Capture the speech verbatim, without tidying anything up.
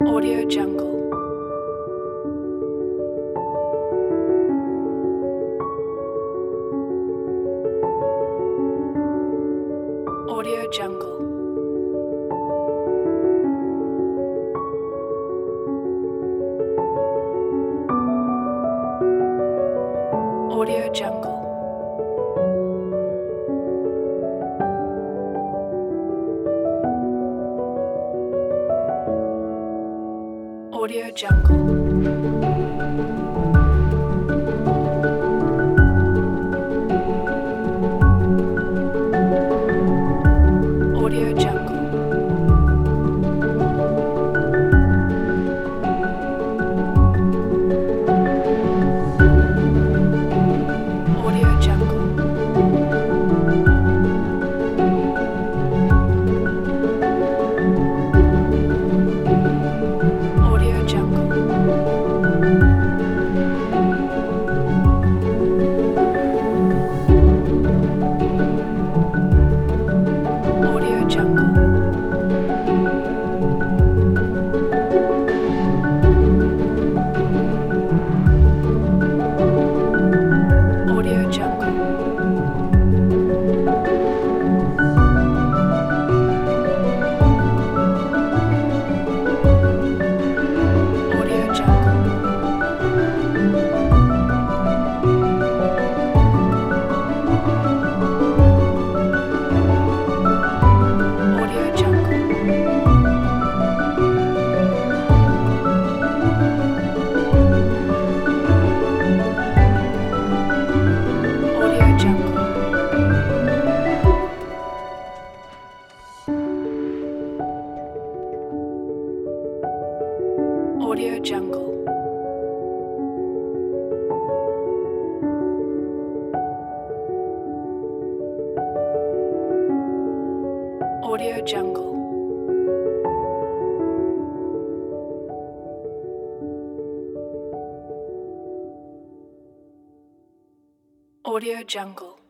Audio Jungle. Audio Jungle. Audio Jungle. Audio Jungle. Audio Jungle. Audio Jungle. Audio Jungle. Audio Jungle. Audio Jungle. Audio Jungle. Audio Jungle. Audio Jungle. Audio Jungle. Audio Jungle. Audio Jungle.